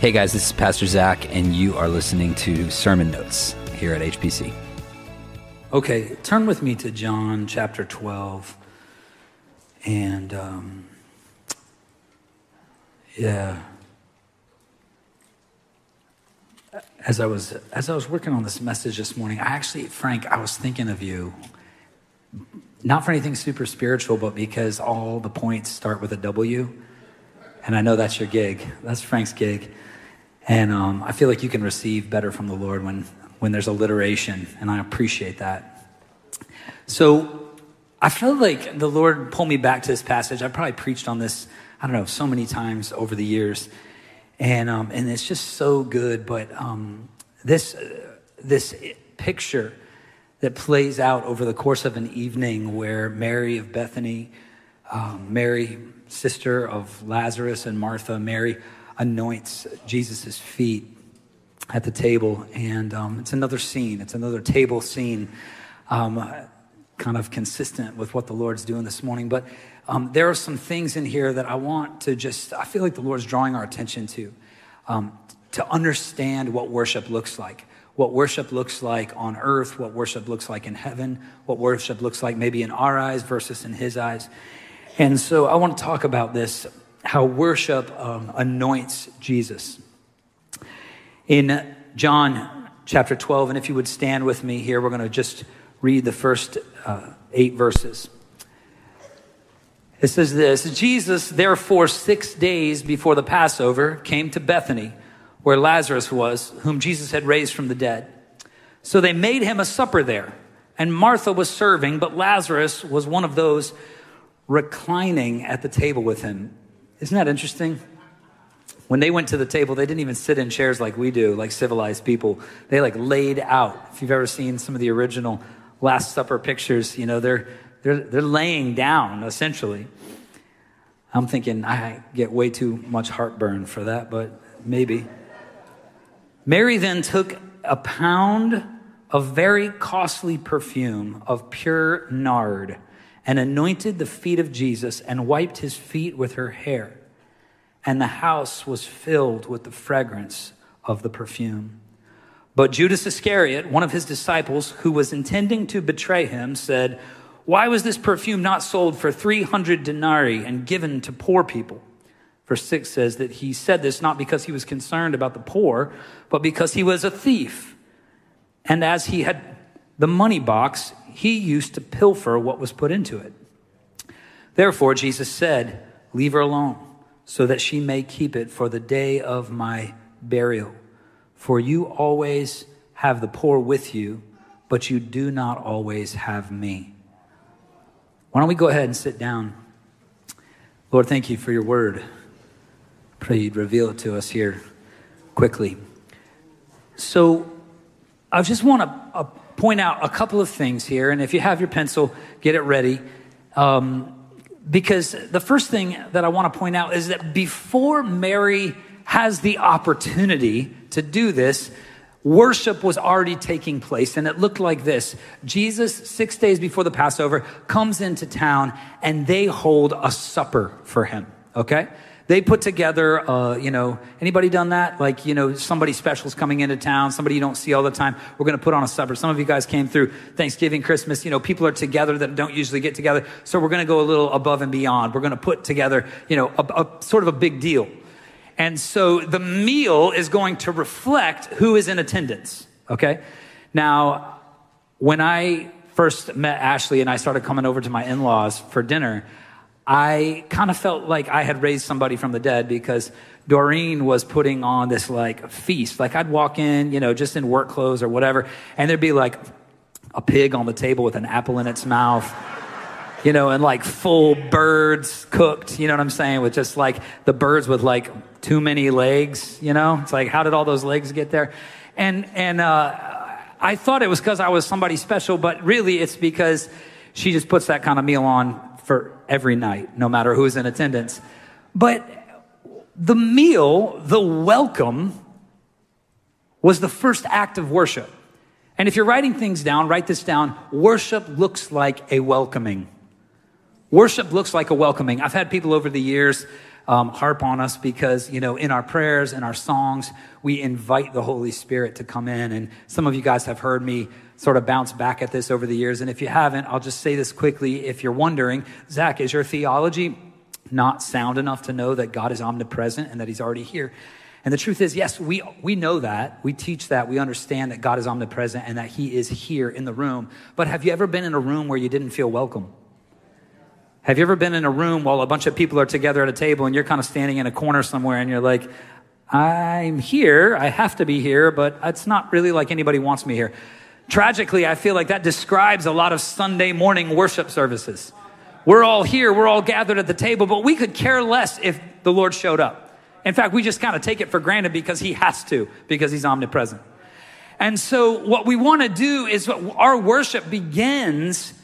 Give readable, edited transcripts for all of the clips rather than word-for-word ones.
Hey guys, this is Pastor Zach, and you are listening to Sermon Notes here at HPC. Okay, turn with me to John chapter 12. And, As I was working on this message this morning, Frank, I was thinking of you. Not for anything super spiritual, but because all the points start with a W. And I know that's your gig. That's Frank's gig. And I feel like you can receive better from the Lord when there's alliteration, and I appreciate that. So I feel like the Lord pulled me back to this passage. I probably preached on this, so many times over the years. And it's just so good. But this picture that plays out over the course of an evening where Mary of Bethany, Mary, sister of Lazarus and Martha, Mary anoints Jesus' feet at the table. And it's another scene. It's another table scene, kind of consistent with what the Lord's doing this morning. But there are some things in here that I feel like the Lord's drawing our attention to understand what worship looks like. What worship looks like on earth, what worship looks like in heaven, what worship looks like maybe in our eyes versus in his eyes. And so I want to talk about this, how worship anoints Jesus. In John chapter 12, and if you would stand with me here, we're going to just read the first 8 verses. It says this: Jesus, therefore, 6 days before the Passover, came to Bethany, where Lazarus was, whom Jesus had raised from the dead. So they made him a supper there, and Martha was serving, but Lazarus was one of those reclining at the table with him. Isn't that interesting? When they went to the table, they didn't even sit in chairs like we do, like civilized people. They laid out. If you've ever seen some of the original Last Supper pictures, they're laying down, essentially. I'm thinking I get way too much heartburn for that, but maybe. Mary then took a pound of very costly perfume of pure nard and anointed the feet of Jesus and wiped his feet with her hair. And the house was filled with the fragrance of the perfume. But Judas Iscariot, one of his disciples who was intending to betray him, said, "Why was this perfume not sold for 300 denarii and given to poor people?" Verse 6 says that he said this not because he was concerned about the poor, but because he was a thief. And as he had the money box, he used to pilfer what was put into it. Therefore, Jesus said, "Leave her alone, so that she may keep it for the day of my burial. For you always have the poor with you, but you do not always have me." Why don't we go ahead and sit down? Lord, thank you for your word. Pray you'd reveal it to us here quickly. So I just want to point out a couple of things here. And if you have your pencil, get it ready. Because the first thing that I want to point out is that before Mary has the opportunity to do this, worship was already taking place, and it looked like this. Jesus, 6 days before the Passover, comes into town, and they hold a supper for him, okay? They put together, anybody done that? Somebody special's coming into town, somebody you don't see all the time. We're going to put on a supper. Some of you guys came through Thanksgiving, Christmas. People are together that don't usually get together. So we're going to go a little above and beyond. We're going to put together, a sort of a big deal. And so the meal is going to reflect who is in attendance, okay? Now, when I first met Ashley and I started coming over to my in-laws for dinner, I kind of felt like I had raised somebody from the dead because Doreen was putting on this feast. I'd walk in, just in work clothes or whatever, and there'd be a pig on the table with an apple in its mouth, and full birds cooked, you know what I'm saying? With just the birds with too many legs, It's how did all those legs get there? And I thought it was because I was somebody special, but really it's because she just puts that kind of meal on for every night, no matter who's in attendance. But the meal, the welcome, was the first act of worship. And if you're writing things down, write this down. Worship looks like a welcoming. Worship looks like a welcoming. I've had people over the years harp on us because, in our prayers and our songs, we invite the Holy Spirit to come in. And some of you guys have heard me sort of bounce back at this over the years. And if you haven't, I'll just say this quickly. If you're wondering, Zach, is your theology not sound enough to know that God is omnipresent and that he's already here? And the truth is, yes, we know that. We teach that. We understand that God is omnipresent and that he is here in the room. But have you ever been in a room where you didn't feel welcome? Have you ever been in a room while a bunch of people are together at a table and you're kind of standing in a corner somewhere and you're like, I'm here, I have to be here, but it's not really like anybody wants me here. Tragically, I feel like that describes a lot of Sunday morning worship services. We're all here, we're all gathered at the table, but we could care less if the Lord showed up. In fact, we just kind of take it for granted because he has to, because he's omnipresent. And so what we want to do is our worship begins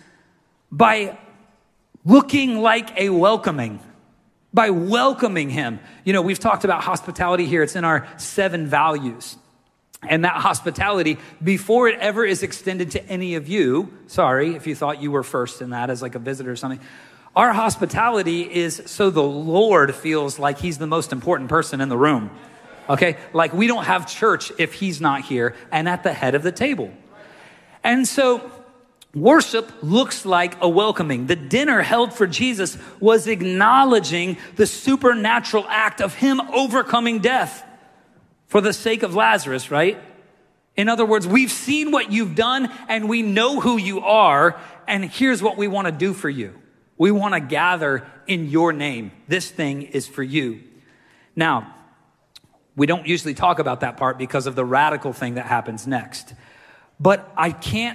by looking like a welcoming, by welcoming him. We've talked about hospitality here. It's in our 7 values. And that hospitality, before it ever is extended to any of you, sorry if you thought you were first in that as like a visitor or something, our hospitality is so the Lord feels like he's the most important person in the room, okay? Like we don't have church if he's not here and at the head of the table. And so worship looks like a welcoming. The dinner held for Jesus was acknowledging the supernatural act of him overcoming death for the sake of Lazarus, right? In other words, we've seen what you've done and we know who you are, and here's what we want to do for you. We want to gather in your name. This thing is for you. Now, we don't usually talk about that part because of the radical thing that happens next. But I can't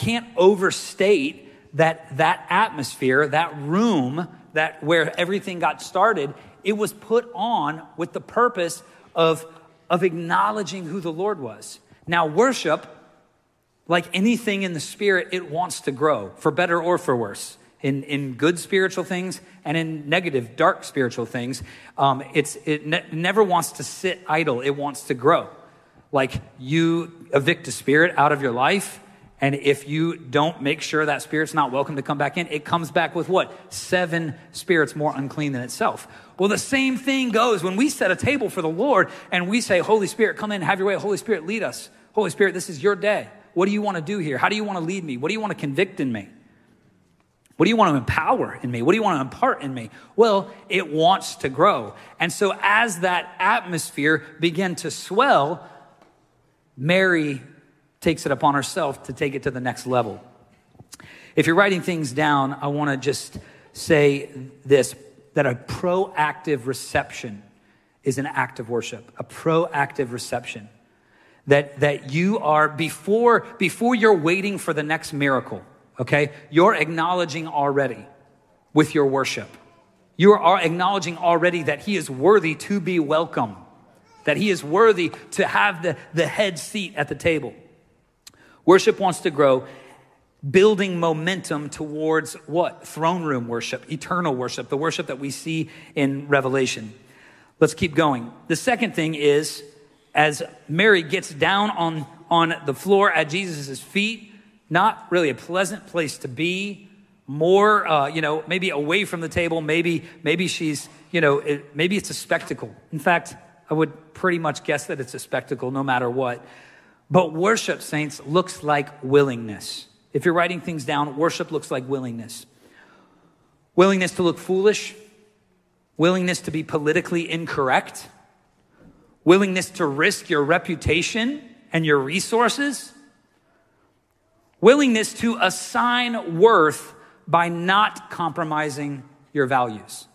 overstate that atmosphere, that room, that where everything got started, it was put on with the purpose of acknowledging who the Lord was. Now, worship, like anything in the spirit, it wants to grow, for better or for worse. In good spiritual things and in negative, dark spiritual things, it never wants to sit idle. It wants to grow. Like you evict a spirit out of your life, and if you don't make sure that spirit's not welcome to come back in, it comes back with what? 7 spirits more unclean than itself. Well, the same thing goes when we set a table for the Lord and we say, Holy Spirit, come in, have your way. Holy Spirit, lead us. Holy Spirit, this is your day. What do you want to do here? How do you want to lead me? What do you want to convict in me? What do you want to empower in me? What do you want to impart in me? Well, it wants to grow. And so as that atmosphere began to swell, Mary takes it upon herself to take it to the next level. If you're writing things down, I want to just say this, that a proactive reception is an act of worship. A proactive reception. That you are, before you're waiting for the next miracle, okay? You're acknowledging already with your worship. You are acknowledging already that he is worthy to be welcome, that he is worthy to have the head seat at the table. Worship wants to grow, building momentum towards what? Throne room worship, eternal worship, the worship that we see in Revelation. Let's keep going. The second thing is, as Mary gets down on the floor at Jesus' feet, not really a pleasant place to be, more, maybe away from the table. Maybe she's, maybe it's a spectacle. In fact, I would pretty much guess that it's a spectacle no matter what. But worship, saints, looks like willingness. If you're writing things down, worship looks like willingness. Willingness to look foolish. Willingness to be politically incorrect. Willingness to risk your reputation and your resources. Willingness to assign worth by not compromising your values.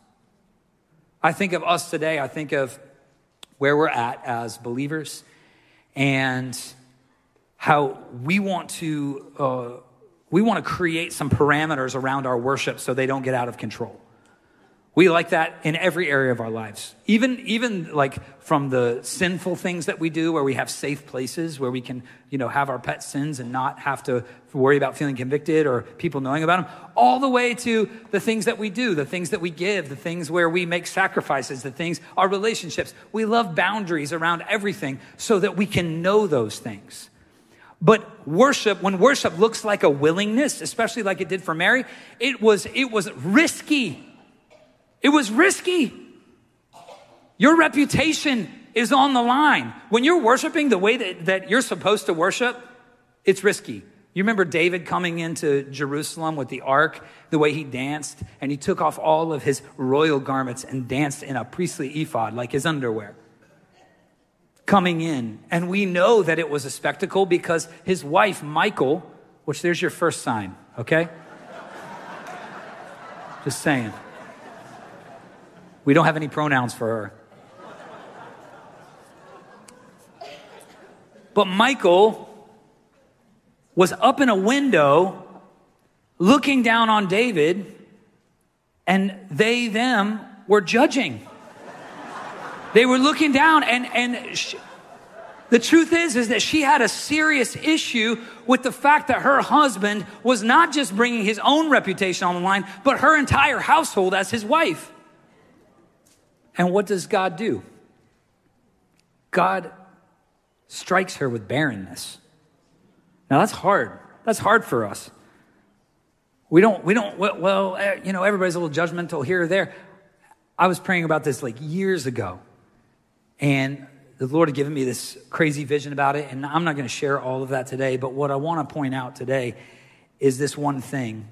I think of us today, I think of where we're at as believers and how we want to create some parameters around our worship so they don't get out of control. We like that in every area of our lives. Even like from the sinful things that we do where we have safe places where we can, have our pet sins and not have to worry about feeling convicted or people knowing about them, all the way to the things that we do, the things that we give, the things where we make sacrifices, our relationships. We love boundaries around everything so that we can know those things. But when worship looks like a willingness, especially like it did for Mary, it was risky. It was risky. Your reputation is on the line. When you're worshiping the way that you're supposed to worship, it's risky. You remember David coming into Jerusalem with the ark, the way he danced, and he took off all of his royal garments and danced in a priestly ephod, like his underwear, coming in. And we know that it was a spectacle because his wife, Michal, which there's your first sign, okay? Just saying. We don't have any pronouns for her. But Michal was up in a window looking down on David, and them were judging. They were looking down, and the truth is that she had a serious issue with the fact that her husband was not just bringing his own reputation on the line, but her entire household as his wife. And what does God do? God strikes her with barrenness. Now that's hard. That's hard for us. Everybody's a little judgmental here or there. I was praying about this like years ago, and the Lord had given me this crazy vision about it, and I'm not going to share all of that today, but what I want to point out today is this one thing,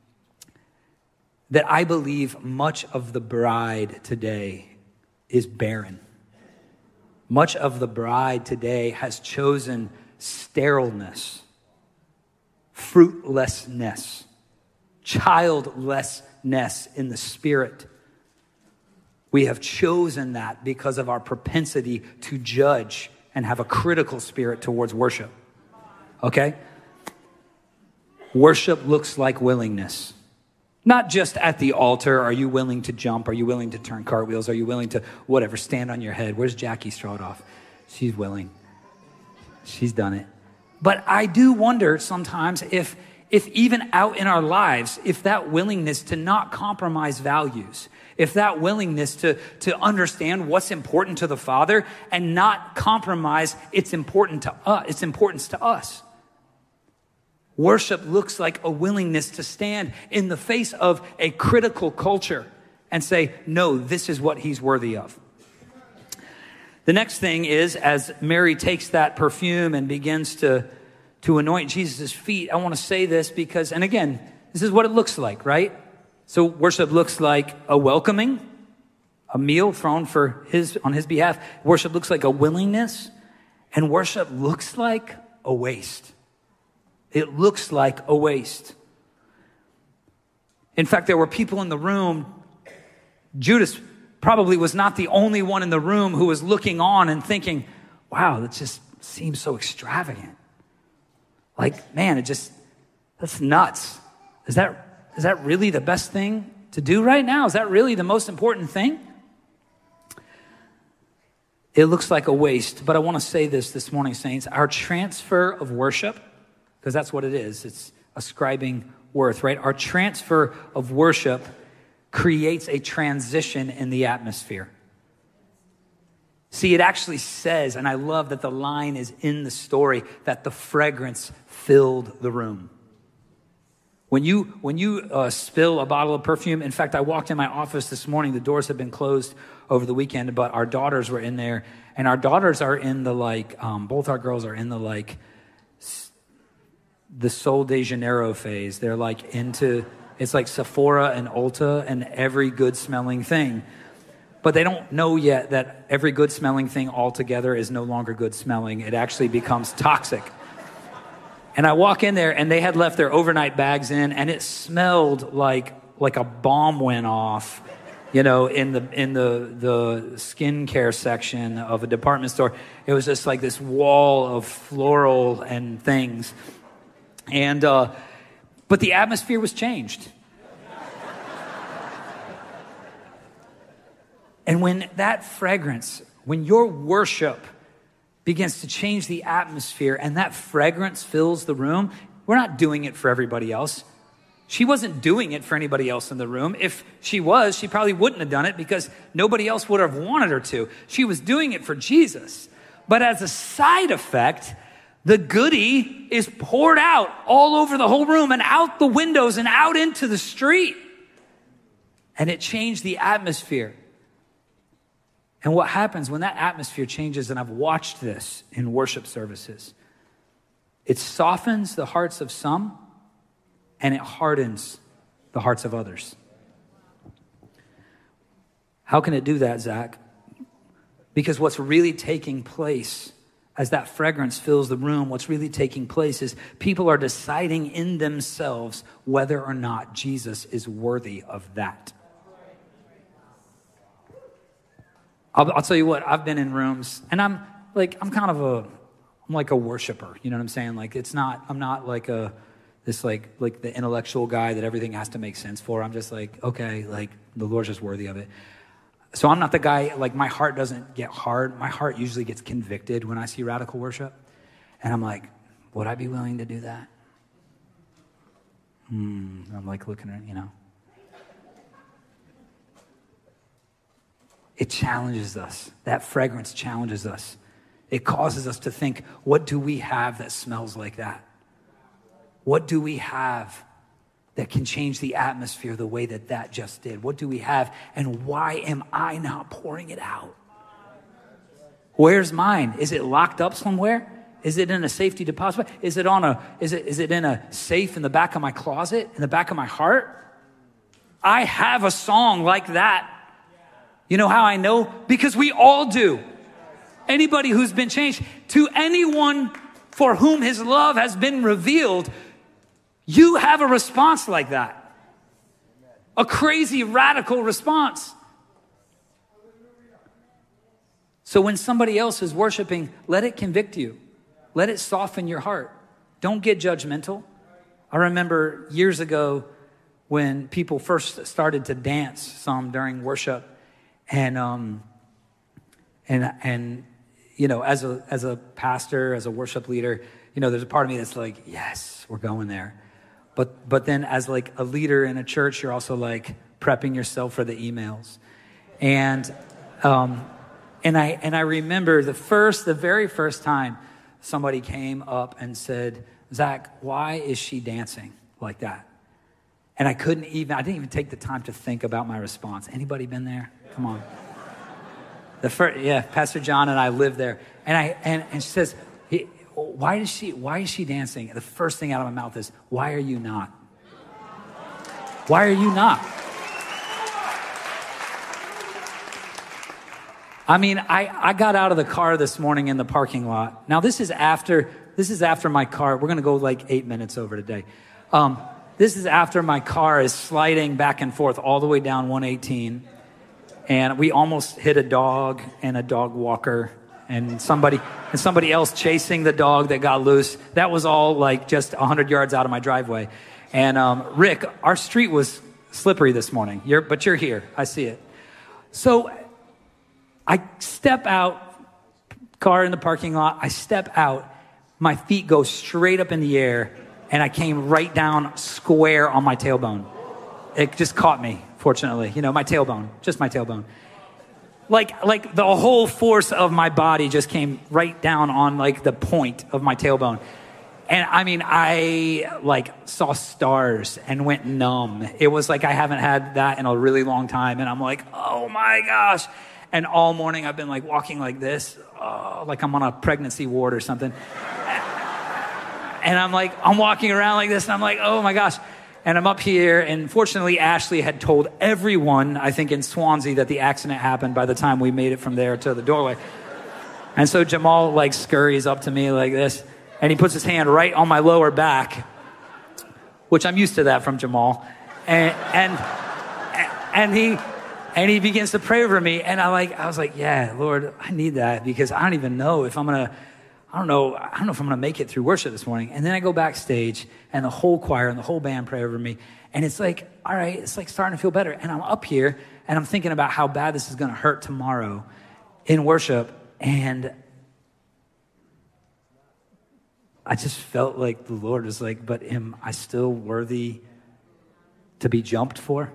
that I believe much of the bride today is barren. Much of the bride today has chosen sterileness, fruitlessness, childlessness in the spirit. We have chosen that because of our propensity to judge and have a critical spirit towards worship. Okay? Worship looks like willingness. Not just at the altar. Are you willing to jump? Are you willing to turn cartwheels? Are you willing to whatever, stand on your head? Where's Jackie Strodoff? She's willing. She's done it. But I do wonder sometimes if even out in our lives, if that willingness to not compromise values, if that willingness to understand what's important to the Father and not compromise its importance to us. Worship looks like a willingness to stand in the face of a critical culture and say, no, this is what he's worthy of. The next thing is, as Mary takes that perfume and begins to anoint Jesus' feet, I want to say this because, and again, this is what it looks like, right? So worship looks like a welcoming, a meal thrown on his behalf. Worship looks like a willingness, and worship looks like a waste. It looks like a waste. In fact, there were people in the room. Judas probably was not the only one in the room who was looking on and thinking, wow, that just seems so extravagant. Like, man, that's nuts. Is that really the best thing to do right now? Is that really the most important thing? It looks like a waste, but I want to say this morning, saints. Our transfer of worship, because that's what it is. It's ascribing worth, right? Our transfer of worship creates a transition in the atmosphere. See, it actually says, and I love that the line is in the story, that the fragrance filled the room. When you spill a bottle of perfume, in fact, I walked in my office this morning. The doors had been closed over the weekend, but our daughters were in there, and our daughters are in the both our girls are in the Sol de Janeiro phase. They're it's like Sephora and Ulta and every good smelling thing. But they don't know yet that every good smelling thing altogether is no longer good smelling. It actually becomes toxic. And I walk in there, and they had left their overnight bags in, and it smelled like a bomb went off, in the skincare section of a department store. It was just like this wall of floral and things. And but the atmosphere was changed. And when that fragrance, when your worship begins to change the atmosphere and that fragrance fills the room, we're not doing it for everybody else. She wasn't doing it for anybody else in the room. If she was, she probably wouldn't have done it because nobody else would have wanted her to. She was doing it for Jesus. But as a side effect, the goodie is poured out all over the whole room and out the windows and out into the street. And it changed the atmosphere. And what happens when that atmosphere changes, and I've watched this in worship services, it softens the hearts of some and it hardens the hearts of others. How can it do that, Zach? Because what's really taking place as that fragrance fills the room, what's really taking place is people are deciding in themselves whether or not Jesus is worthy of that. I'll tell you what, I've been in rooms, and I'm like a worshiper, you know what I'm saying? Like, I'm not like this like the intellectual guy that everything has to make sense for. I'm just like, okay, like the Lord's just worthy of it. So I'm not the guy, like my heart doesn't get hard. My heart usually gets convicted when I see radical worship. And I'm like, would I be willing to do that? I'm like looking at, you know. It challenges us. That fragrance challenges us. It causes us to think, what do we have that smells like that? What do we have that can change the atmosphere the way that that just did? What do we have, and why am I not pouring it out? Where's mine? Is it locked up somewhere? Is it in a safety deposit? Is it in a safe in the back of my closet, in the back of my heart? I have a song like that. You know how I know? Because we all do. Anybody who's been changed, to anyone for whom his love has been revealed, you have a response like that. A crazy, radical response. So when somebody else is worshiping, let it convict you. Let it soften your heart. Don't get judgmental. I remember years ago when people first started to dance some during worship, and you know, as a pastor, as a worship leader, you know, there's a part of me that's like, yes, we're going there. But then as like a leader in a church, you're also like prepping yourself for the emails. And I remember the very first time somebody came up and said, Zach, why is she dancing like that? And I didn't even take the time to think about my response. Anybody been there? Come on. Pastor John and I lived there. And she says, why is she dancing? And the first thing out of my mouth is, why are you not? Why are you not? I mean, I got out of the car this morning in the parking lot. Now this is after my car. We're going to go like 8 minutes over today. This is after my car is sliding back and forth all the way down 118. And we almost hit a dog and a dog walker and somebody else chasing the dog that got loose. That was all like just 100 yards out of my driveway. And Rick, our street was slippery this morning. But you're here. I see it. So I step out, car in the parking lot. I step out. My feet go straight up in the air, and I came right down square on my tailbone. It just caught me. Fortunately, you know, my tailbone, just my tailbone. Like the whole force of my body just came right down on like the point of my tailbone. And I mean, I like saw stars and went numb. It was like I haven't had that in a really long time. And I'm like, oh my gosh. And all morning I've been like walking like this, like I'm on a pregnancy ward or something. And I'm walking around like this and I'm like, oh my gosh. And I'm up here, and fortunately, Ashley had told everyone, I think in Swansea, that the accident happened by the time we made it from there to the doorway. And so Jamal like scurries up to me like this, and he puts his hand right on my lower back, which I'm used to that from Jamal. And he begins to pray over me, and I was like, yeah, Lord, I need that, because I don't even know if I don't know if I'm going to make it through worship this morning. And then I go backstage, and the whole choir and the whole band pray over me. And it's like, all right, it's like starting to feel better. And I'm up here, and I'm thinking about how bad this is going to hurt tomorrow in worship. And I just felt like the Lord was like, but am I still worthy to be jumped for?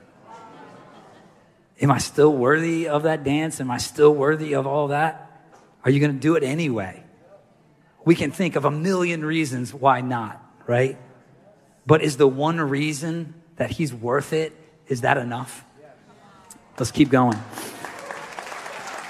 Am I still worthy of that dance? Am I still worthy of all that? Are you going to do it anyway? We can think of a million reasons why not, right? But is the one reason that he's worth it, is that enough? Let's keep going.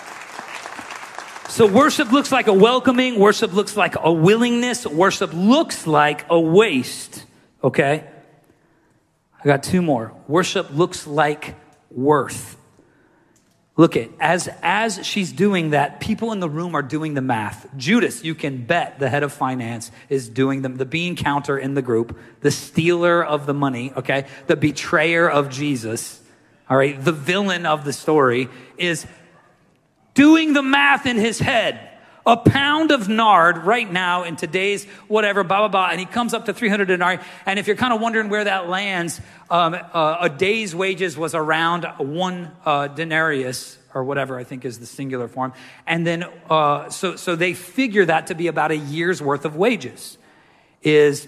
So worship looks like a welcoming. Worship looks like a willingness. Worship looks like a waste. Okay? I got two more. Worship looks like worth. Look at, as she's doing that, people in the room are doing the math. Judas, you can bet, the head of finance, is doing the bean counter in the group, the stealer of the money, okay? The betrayer of Jesus, all right? The villain of the story is doing the math in his head. A pound of nard right now in today's whatever, blah, blah, blah, and he comes up to 300 denarii. And if you're kind of wondering where that lands, a day's wages was around one denarius, or whatever I think is the singular form. And then, so they figure that to be about a year's worth of wages is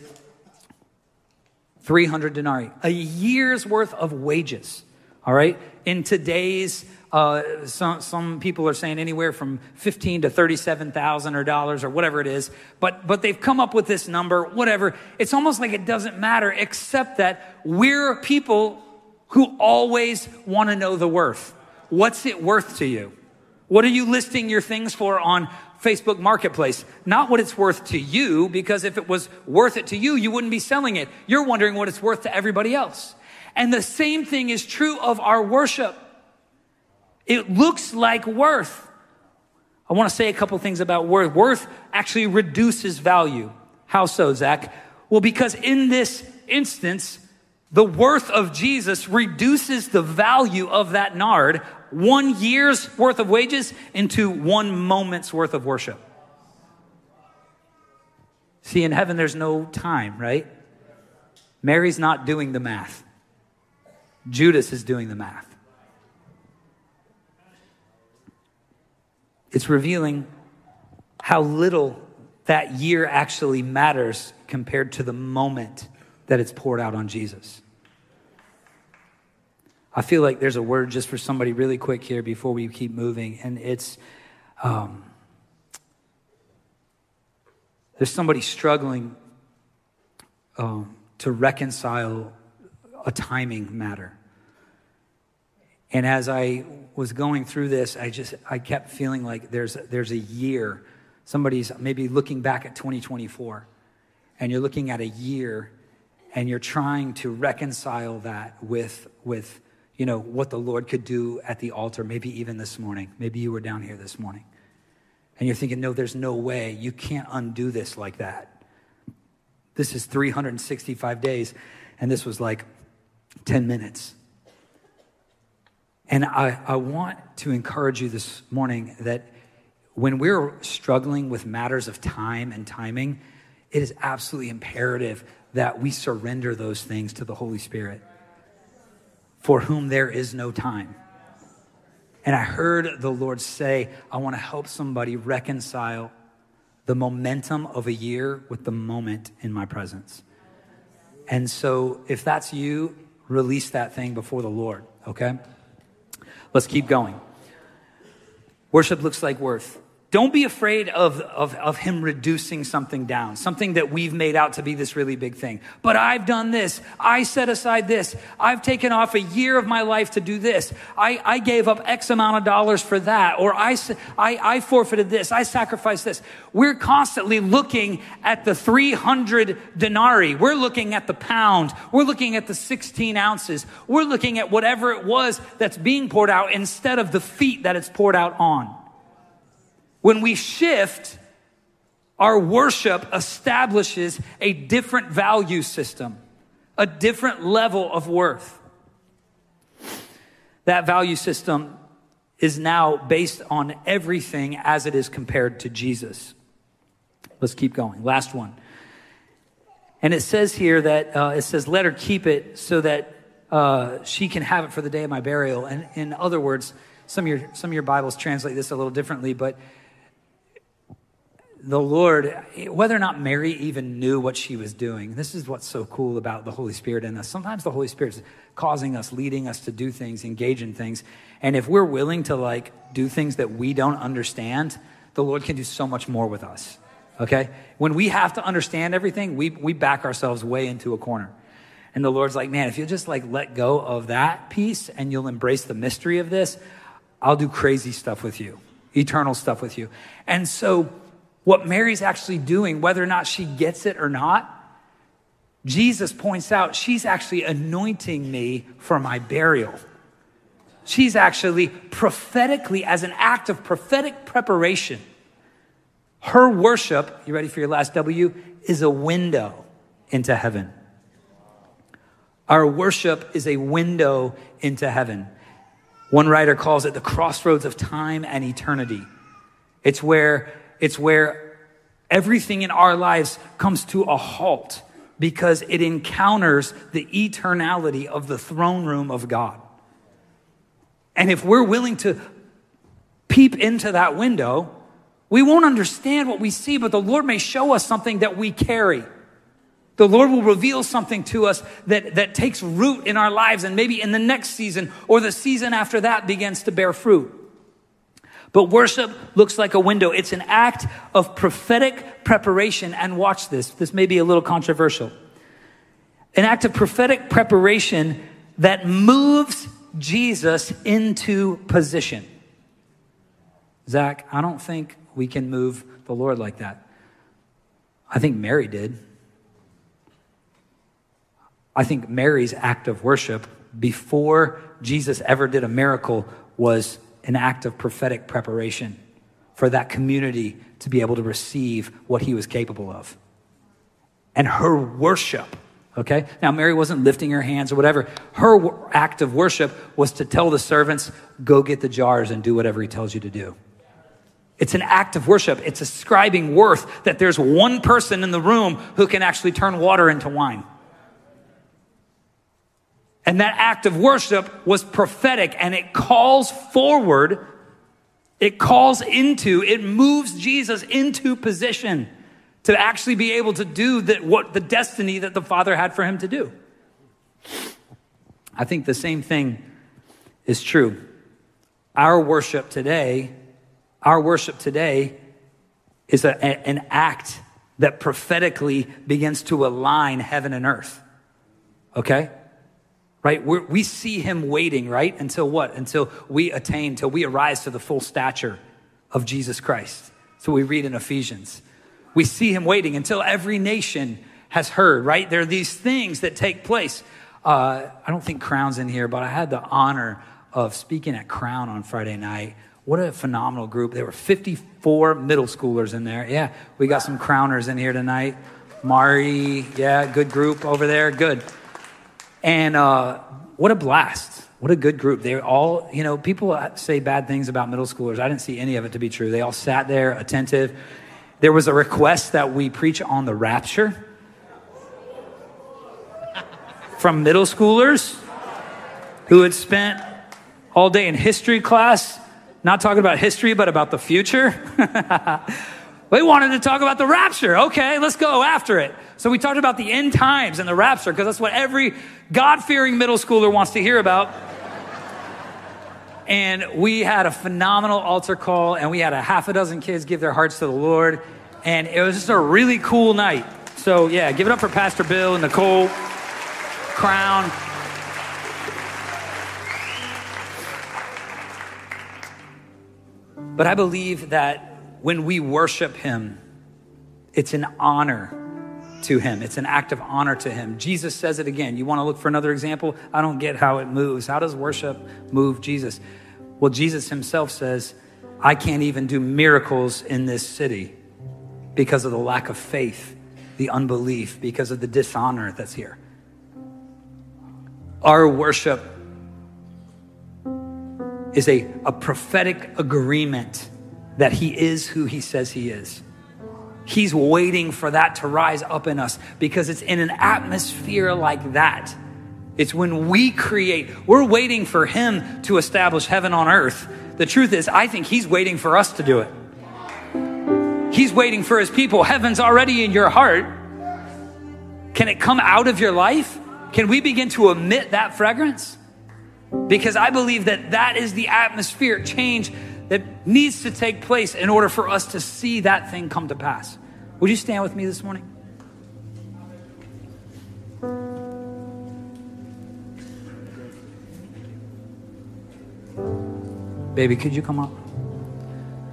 300 denarii. A year's worth of wages, all right? In today's some people are saying anywhere from $15,000 to $37,000 or dollars or whatever it is, but they've come up with this number, whatever. It's almost like it doesn't matter, except that we're people who always want to know the worth. What's it worth to you? What are you listing your things for on Facebook Marketplace? Not what it's worth to you, because if it was worth it to you, you wouldn't be selling it. You're wondering what it's worth to everybody else. And the same thing is true of our worship. It looks like worth. I want to say a couple things about worth. Worth actually reduces value. How so, Zach? Well, because in this instance, the worth of Jesus reduces the value of that nard, 1 year's worth of wages, into 1 moment's worth of worship. See, in heaven, there's no time, right? Mary's not doing the math. Judas is doing the math. It's revealing how little that year actually matters compared to the moment that it's poured out on Jesus. I feel like there's a word just for somebody really quick here before we keep moving, and it's there's somebody struggling to reconcile a timing matter. And as I was going through this, I kept feeling like there's a year. Somebody's maybe looking back at 2024, and you're looking at a year, and you're trying to reconcile that with what the Lord could do at the altar, maybe even this morning. Maybe you were down here this morning. And you're thinking, no, there's no way. You can't undo this like that. This is 365 days, and this was like 10 minutes. And I want to encourage you this morning that when we're struggling with matters of time and timing, it is absolutely imperative that we surrender those things to the Holy Spirit, for whom there is no time. And I heard the Lord say, I want to help somebody reconcile the momentum of a year with the moment in my presence. And so if that's you, release that thing before the Lord, okay? Let's keep going. Worship looks like worth. Don't be afraid of him reducing something down, something that we've made out to be this really big thing. But I've done this. I set aside this. I've taken off a year of my life to do this. I gave up X amount of dollars for that. Or I forfeited this. I sacrificed this. We're constantly looking at the 300 denarii. We're looking at the pound. We're looking at the 16 ounces. We're looking at whatever it was that's being poured out instead of the feet that it's poured out on. When we shift, our worship establishes a different value system, a different level of worth. That value system is now based on everything as it is compared to Jesus. Let's keep going. Last one. And it says here that, let her keep it so that she can have it for the day of my burial. And in other words, some of your Bibles translate this a little differently, but the Lord, whether or not Mary even knew what she was doing, this is what's so cool about the Holy Spirit in us. Sometimes the Holy Spirit's causing us, leading us to do things, engage in things. And if we're willing to do things that we don't understand, the Lord can do so much more with us, okay? When we have to understand everything, we back ourselves way into a corner. And the Lord's like, man, if you'll just let go of that piece and you'll embrace the mystery of this, I'll do crazy stuff with you. eternal stuff with you. And so what Mary's actually doing, whether or not she gets it or not, Jesus points out she's actually anointing me for my burial. She's actually prophetically, as an act of prophetic preparation, her worship, you ready for your last W, is a window into heaven. Our worship is a window into heaven. One writer calls it the crossroads of time and eternity. It's where everything in our lives comes to a halt because it encounters the eternality of the throne room of God. And if we're willing to peep into that window, we won't understand what we see, but the Lord may show us something that we carry. The Lord will reveal something to us that takes root in our lives, and maybe in the next season or the season after that begins to bear fruit. But worship looks like a window. It's an act of prophetic preparation. And watch this. This may be a little controversial. An act of prophetic preparation that moves Jesus into position. Zach, I don't think we can move the Lord like that. I think Mary did. I think Mary's act of worship before Jesus ever did a miracle was an act of prophetic preparation for that community to be able to receive what he was capable of. And her worship, okay? Now, Mary wasn't lifting her hands or whatever. Her act of worship was to tell the servants, go get the jars and do whatever he tells you to do. It's an act of worship. It's ascribing worth that there's one person in the room who can actually turn water into wine. And that act of worship was prophetic, and it calls forward, it moves Jesus into position to actually be able to do what the destiny that the Father had for him to do. I think the same thing is true. Our worship today is an act that prophetically begins to align heaven and earth. Okay? Right? We see him waiting, right? Until what? Until we arise to the full stature of Jesus Christ. So we read in Ephesians. We see him waiting until every nation has heard, right? There are these things that take place. I don't think Crown's in here, but I had the honor of speaking at Crown on Friday night. What a phenomenal group. There were 54 middle schoolers in there. Yeah, we got some Crowners in here tonight. Mari, yeah, good group over there. Good. And what a blast. What a good group. They all, people say bad things about middle schoolers. I didn't see any of it to be true. They all sat there attentive. There was a request that we preach on the rapture from middle schoolers who had spent all day in history class, not talking about history, but about the future. They wanted to talk about the rapture. Okay, let's go after it. So we talked about the end times and the rapture because that's what every God-fearing middle schooler wants to hear about. And we had a phenomenal altar call, and we had a half a dozen kids give their hearts to the Lord. And it was just a really cool night. So yeah, give it up for Pastor Bill and Nicole, Crown. But I believe that when we worship him, it's an honor to him. It's an act of honor to him. Jesus says it again. You want to look for another example? I don't get how it moves. How does worship move Jesus? Well, Jesus himself says, I can't even do miracles in this city because of the lack of faith, the unbelief, because of the dishonor that's here. Our worship is a prophetic agreement that he is who he says he is. He's waiting for that to rise up in us because it's in an atmosphere like that. It's when we create, we're waiting for him to establish heaven on earth. The truth is, I think he's waiting for us to do it. He's waiting for his people. Heaven's already in your heart. Can it come out of your life? Can we begin to emit that fragrance? Because I believe that is the atmospheric change that needs to take place in order for us to see that thing come to pass. Would you stand with me this morning? Baby, could you come up?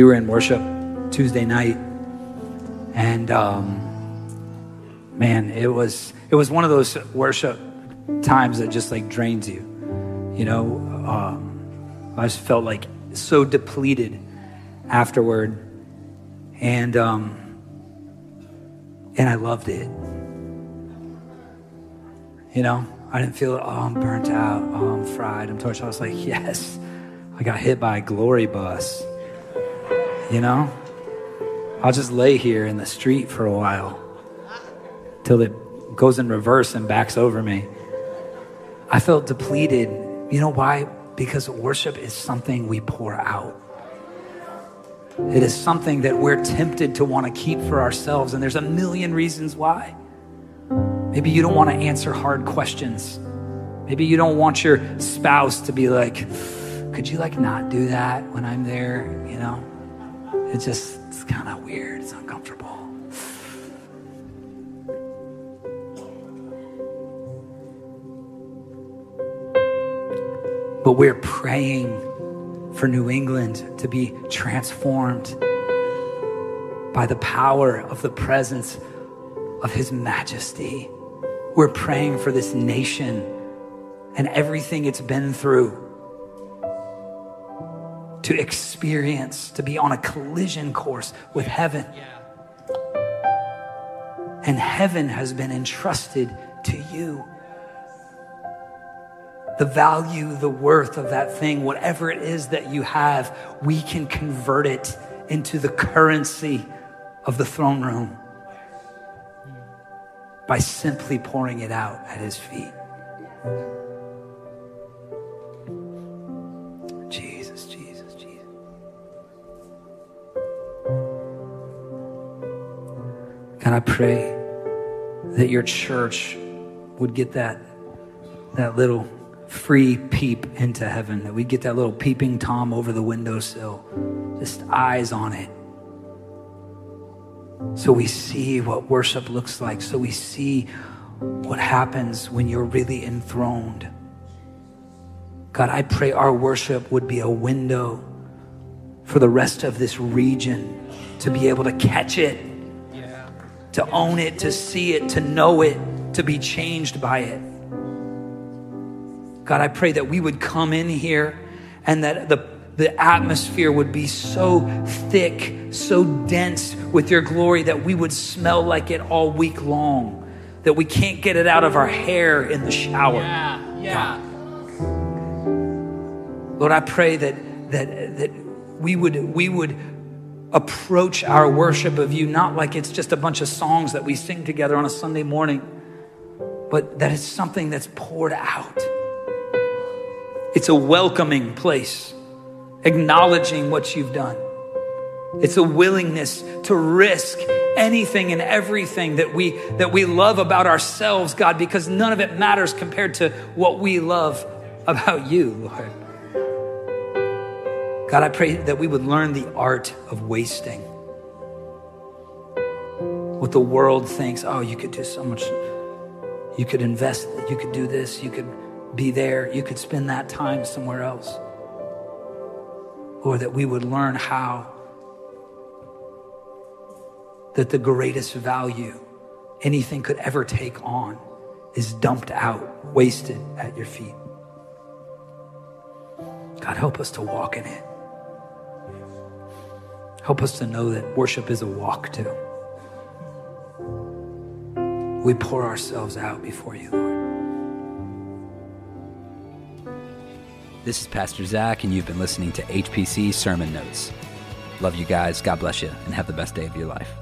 we were in worship Tuesday night, and man, it was one of those worship times that just like drains you. You know, I just felt like so depleted afterward, and I loved it. You know, I didn't feel, oh, I'm burnt out, oh, I'm fried, I'm torched. I was like, yes, I got hit by a glory bus. You know, I'll just lay here in the street for a while till it goes in reverse and backs over me. I felt depleted. You know why? Because worship is something we pour out. It is something that we're tempted to want to keep for ourselves, and there's a million reasons why. Maybe you don't want to answer hard questions. Maybe you don't want your spouse to be like, could you like not do that when I'm there? You know, it's kind of weird. It's uncomfortable. But we're praying for New England to be transformed by the power of the presence of His majesty. We're praying for this nation and everything it's been through to experience, to be on a collision course with heaven. And heaven has been entrusted to you. The value, the worth of that thing, whatever it is that you have, we can convert it into the currency of the throne room by simply pouring it out at His feet. Jesus, Jesus, Jesus. God, I pray that your church would get that little free peep into heaven, that we'd get that little peeping Tom over the windowsill, just eyes on it. So we see what worship looks like. So we see what happens when you're really enthroned. God, I pray our worship would be a window for the rest of this region to be able to catch it, to own it, to see it, to know it, to be changed by it. God, I pray that we would come in here and that the atmosphere would be so thick, so dense with your glory that we would smell like it all week long, that we can't get it out of our hair in the shower. Yeah. Lord, I pray that we would approach our worship of you not like it's just a bunch of songs that we sing together on a Sunday morning, but that it's something that's poured out. It's a welcoming place, acknowledging what you've done. It's a willingness to risk anything and everything that we love about ourselves, God, because none of it matters compared to what we love about you, Lord. God, I pray that we would learn the art of wasting. What the world thinks, oh, you could do so much. You could invest, you could do this, you could be there, you could spend that time somewhere else. Or that we would learn how that the greatest value anything could ever take on is dumped out, wasted at your feet. God, help us to walk in it. Help us to know that worship is a walk too. We pour ourselves out before you, Lord. This is Pastor Zach, and you've been listening to HPC Sermon Notes. Love you guys. God bless you, and have the best day of your life.